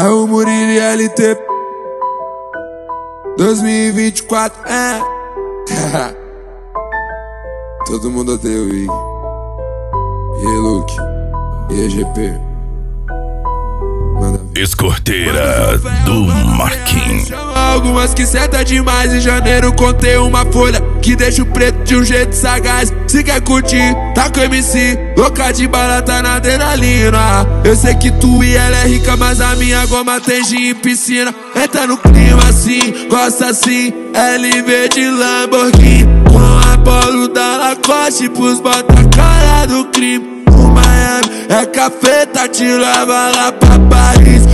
É o Murilo LT 2024, Todo mundo odeia o Ig. E aí, Luke? E aí, GP? Escorteira do Marquinhos. Algumas que senta demais. Em janeiro contei uma folha que deixa o preto de um jeito sagaz. Se quer curtir, tá com MC, louca de bala, tá na adrenalina. Eu sei que tu e ela é rica, mas a minha goma tem gin em piscina. Entra no clima assim, gosta assim, LV de Lamborghini, com a polo da Lacoste pros bota cara do crime. O Miami é cafeta, te leva lá pra Paris.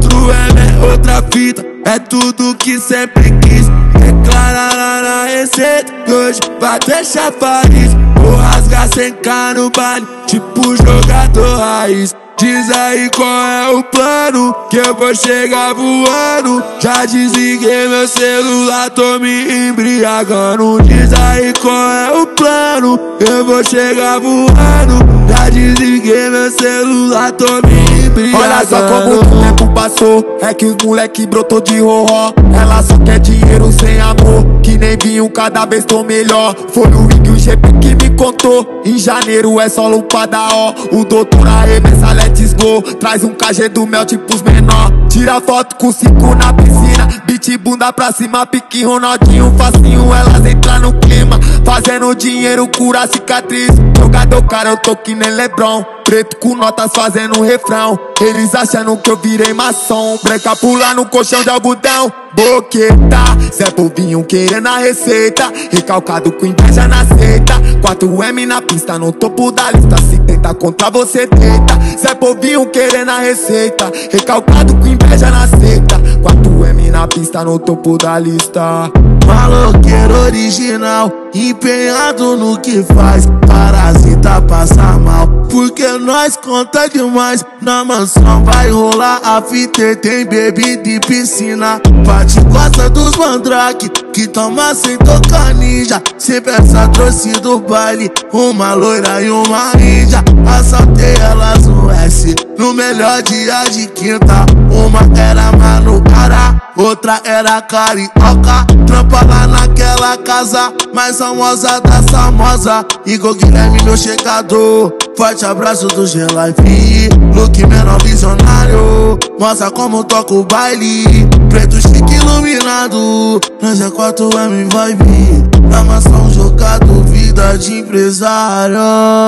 4M é outra fita, é tudo que sempre quis. Declara lá na receita que hoje vai deixar Paris. Vou rasgar sem K no baile, tipo jogador raiz. Diz aí qual é o plano, que eu vou chegar voando. Já desliguei meu celular, tô me embriagando. Diz aí qual é o plano, eu vou chegar voando. Já desliguei meu celular, tô me embriagando. Olha só como o tempo passou, é que os moleque brotou de roró. Ela só quer dinheiro sem amor, que nem vinho, cada vez tô melhor. Foi o Ig, o GP que me contou. Em janeiro é só lupada, ó. O doutor arremessa, let's go. Traz um KG do mel tipo os menor. Tira foto com 5 na piscina, beat bunda pra cima, pique Ronaldinho, facinho, elas entram no clima. Fazendo dinheiro, cura cicatriz. Jogador cara, eu tô que nem LeBron. Preto com notas fazendo refrão. Eles achando que eu virei maçom. Branca pula no colchão de algodão. Boqueta, Zé Povinho querendo a receita. Recalcado com inveja na seita. 4M na pista, no topo da lista. Se tenta contra você, tenta. Zé Povinho querendo a receita. Recalcado com inveja na seita. 4M na pista, no topo da lista. Maloqueiro original, empenhado no que faz. Parasita passa mal, porque nós conta demais. Na mansão vai rolar a fita, tem bebida e piscina. Pati gosta dos mandrake, que toma sem tocar ninja. Se peça trouxe do baile, uma loira e uma índia. Assaltei elas no S, no melhor dia de quinta. Uma era Manucara, outra era carioca. Trampa lá naquela casa mais famosa da famosa. Igor Guilherme, meu checador. Forte abraço do G-Life, Luke menor visionário. Mostra como toca o baile, preto chique iluminado. Nós é 4M vai vir, na mansão jogado, vida de empresário.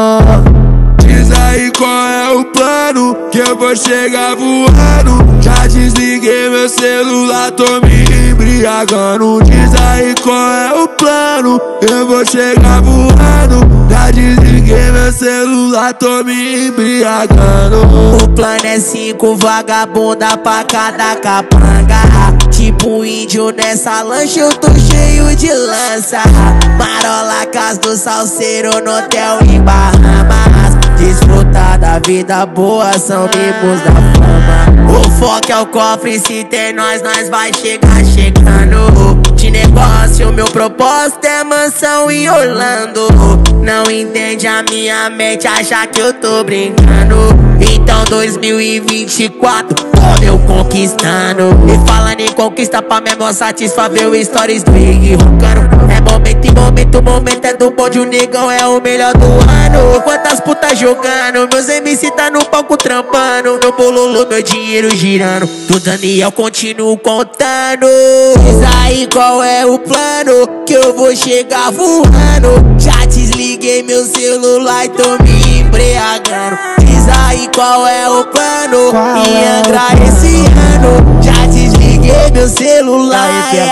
Diz aí qual é o plano, que eu vou chegar voando. Já desliguei meu celular, tô me embriagando. Diz aí qual é o plano, eu vou chegar voando. Já desliguei meu celular, tô me embriagando. O plano é 5 vagabunda pra cada capanga. Tipo índio nessa lancha, eu tô cheio de lança. Marola, casa do salseiro no hotel em Bahamas. Desfrutar da vida boa são mimos da fama. O foco é o cofre, se tem nós vai chegar chegando. De negócio, meu propósito é mansão em Orlando. Não entende a minha mente, acha que eu tô brincando. Então 2024, tô eu conquistando. E falando em conquista, pra mesmo satisfazer o stories do Ig roncando. É momento em momento, momento é do bonde, o negão é o melhor do ano. Quantas putas jogando, meus MC tá no palco trampando. Meu bololô, meu dinheiro girando, do Daniel continuo contando. Diz aí qual é o plano, que eu vou chegar voando. Já desliguei meu celular e tô me embriagando. Diz aí qual é o plano, me Angra esse ano. Já desliguei meu celular.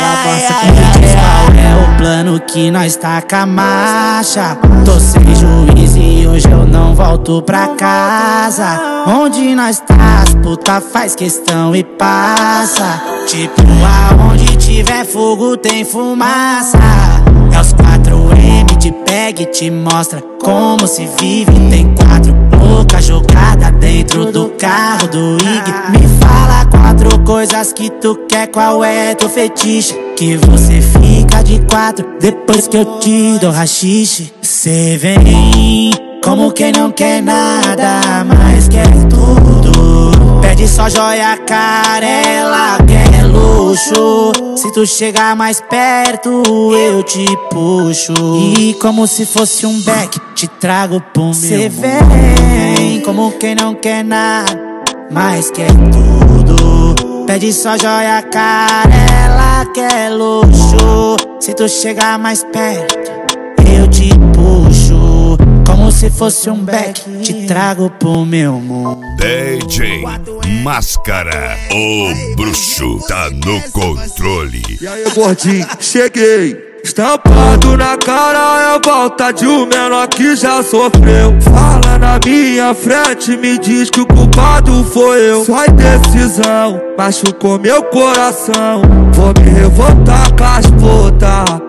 É o plano que nós taca a marcha. Tô sem juízo e hoje eu não volto pra casa. Onde nós tá, as puta faz questão e passa. Tipo, aonde tiver fogo tem fumaça. É os 4M, te pega e te mostra como se vive. Tem 4 louca jogada dentro do carro do Ig. Me fala 4 coisas que tu quer, qual é teu fetiche? Que você fica de 4 depois que eu te dou rachixe. Cê vem como quem não quer nada, mas quer tudo. Pede só joia cara, ela quer luxo. Se tu chegar mais perto, eu te puxo. E como se fosse um beck, te trago pro meu. Cê vem como quem não quer nada, mas quer tudo. Pede só joia cara, ela quer luxo. Se tu chegar mais perto, eu te puxo. Como se fosse um beck, te trago pro meu mundo. DJ Máscara, o bruxo tá no controle. E aí, gordinho, cheguei. Estampado na cara é a volta de um menor que já sofreu. Fala na minha frente, me diz que o culpado foi eu. Só indecisão machucou meu coração. Vou me revoltar com as putas.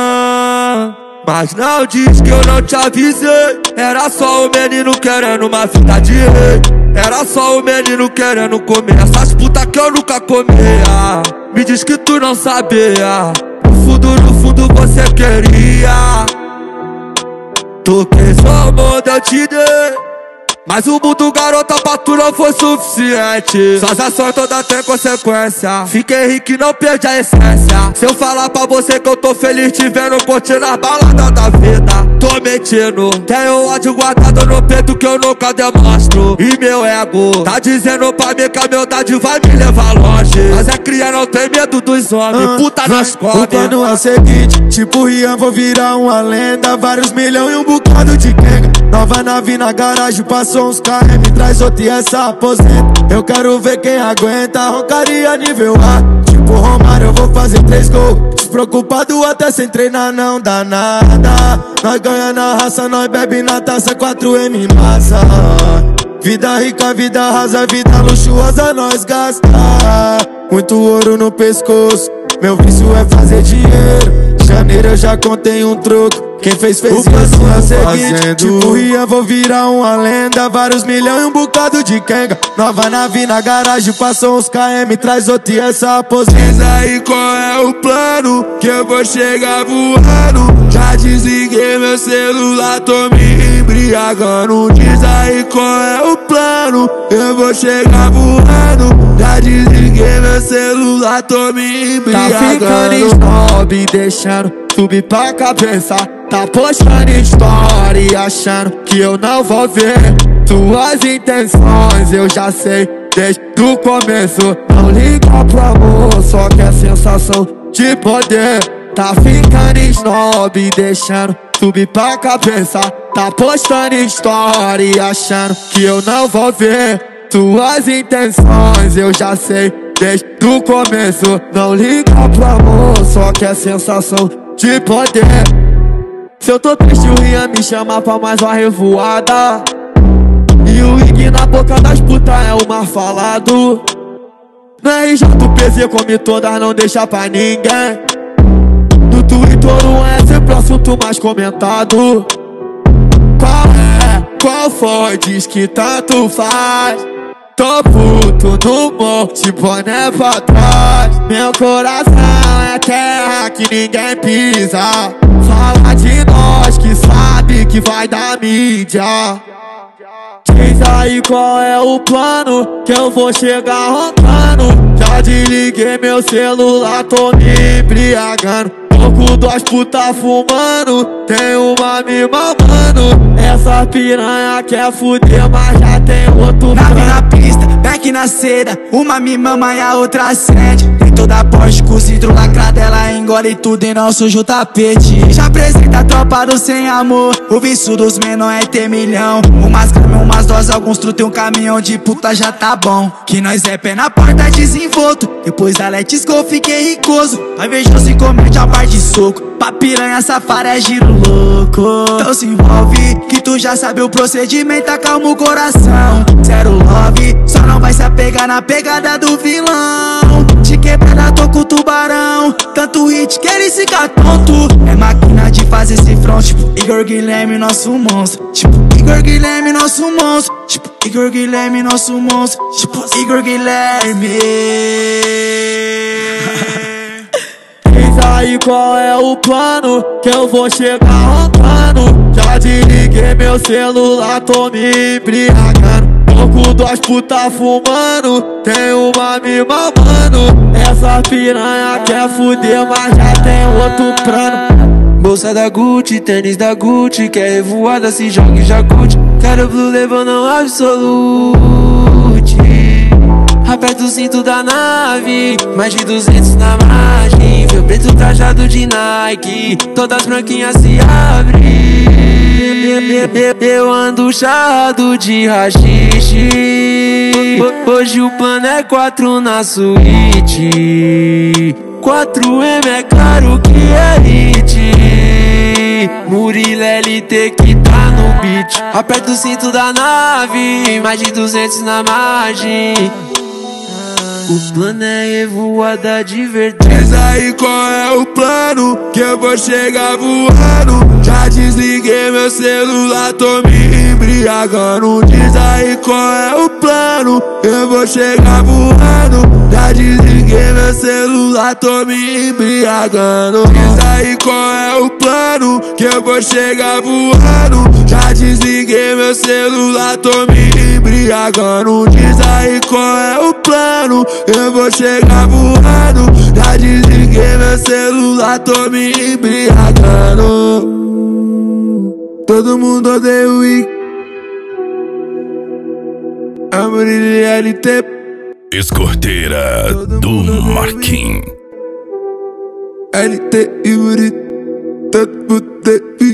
Mas não diz que eu não te avisei. Era só o menino querendo uma vida de rei. Era só o menino querendo comer essas putas que eu nunca comia. Me diz que tu não sabia. No fundo você queria. Toquei seu mundo, eu te dei. Mas o mundo, garota, pra tu não foi suficiente. Suas ações todas têm consequência. Fiquei rico e não perdi a essência. Se eu falar pra você que eu tô feliz te vendo curtindo as baladas da vida, tô mentindo. Tenho ódio guardado no peito que eu nunca demonstro. E meu ego tá dizendo pra mim que a humildade vai me levar longe. Mas é cria, não tem medo dos homens. Puta nas cobras. O plano é o seguinte, tipo Rian, vou virar uma lenda. Vários milhões e um bocado de quenga. Nova nave na garagem, passou uns KM, traz outra e essa aposenta. Eu quero ver quem aguenta, roncaria nível A. Tipo Romário, eu vou fazer 3 gols. Despreocupado até sem treinar, não dá nada. Nós ganha na raça, nós bebe na taça, 4M massa. Vida rica, vida rasa, vida luxuosa, nós gasta. Muito ouro no pescoço, meu vício é fazer dinheiro. Janeiro eu já contei um troco. Quem fez o isso é o seguinte, tipo Rian, vou virar uma lenda. Vários milhões e um bocado de quenga. Nova nave na garagem, passou uns KM, traz outra e essa aposenta. Diz aí qual é o plano, que eu vou chegar voando. Já desliguei meu celular, tô me embriagando. Diz aí qual é o plano, eu vou chegar voando. Já desliguei meu celular, tô me embriagando. Tá ficando snob, deixando subir pra cabeça. Tá postando story achando que eu não vou ver tuas intenções, eu já sei desde o começo. Não liga pro amor, só quer sensação de poder. Tá ficando snob, deixando subir pra cabeça. Tá postando story achando que eu não vou ver tuas intenções, eu já sei desde o começo. Não liga pro amor, só quer sensação de poder. Se eu tô triste, o Rian me chama pra mais uma revoada. E o Ig na boca das putas é o mais falado. Na RJ do PZ come todas, não deixa pra ninguém. No Twitter é sempre o assunto mais comentado. Qual é? Qual foi? Diz que tanto faz. Tô puto no monte, boné pra trás. Meu coração é terra que ninguém pisa. Fala de nós que sabe que vai dar mídia. Diz aí qual é o plano, que eu vou chegar roncando. Já desliguei meu celular, tô me embriagando. Tô com 2 putas fumando, tem uma me mamando. Essa piranha quer fuder, mas já tem outro. Nave na pista, back na seda, uma me mama e a outra acende. Tem toda a Porsche com cidro lacrado, ela engole tudo e não suja o tapete. Já apresenta a tropa do sem amor, o vício dos menor é ter milhão. Umas gramas, umas doses, alguns truta e um caminhão de puta já tá bom. Que nós é pé na porta desenvolto, depois da Let's Go fiquei ricoso. Vai ver se comete a parte de soco, pra piranha safara é giro louco. Então se envolve, que tu já sabe o procedimento, acalma o coração. Zero love, só não vai se apegar na pegada do vilão. De quebrada tô com o tubarão, tanto hit que ele fica tonto. É máquina de fazer esse front, tipo Igor Guilherme, nosso monstro. Tipo Igor Guilherme, nosso monstro. Tipo Igor Guilherme, nosso monstro. Tipo Igor Guilherme. Diz aí qual é o plano, que eu vou chegar roncando. Já desliguei meu celular, tô me embriagando. Louco das puta fumando, tem uma me mamando. Essa piranha quer fuder, mas já tem outro plano. Bolsa da Gucci, tênis da Gucci, quer revoada, se joga e já curte. Quero blue levando um absolute. Aperta o cinto da nave, mais de 200 na margem. Meu preto trajado de Nike, todas branquinhas se abrem. Eu ando charrado de rachixe. Hoje o plano é 4 na suíte. 4M é claro que é hit. Murilo LT que tá no beat. Aperta o cinto da nave, mais de 200 na margem. O plano é revoada de verdade. Diz aí qual é o plano, que eu vou chegar voando. Já desliguei meu celular, tô me embriagando. Diz aí qual é o plano, eu vou chegar voando. Já desliguei meu celular, tô me embriagando. Diz aí qual é o plano, que eu vou chegar voando. Já desliguei meu celular, tô me embriagando. Diz aí qual é o plano, eu vou chegar voando. Já desliguei meu celular, tô me embriagando. Todo mundo odeia o Wick. Amor de LT. Escorteira do Marquinhos. LT e Murilo. Todo mundo odeia o Wick.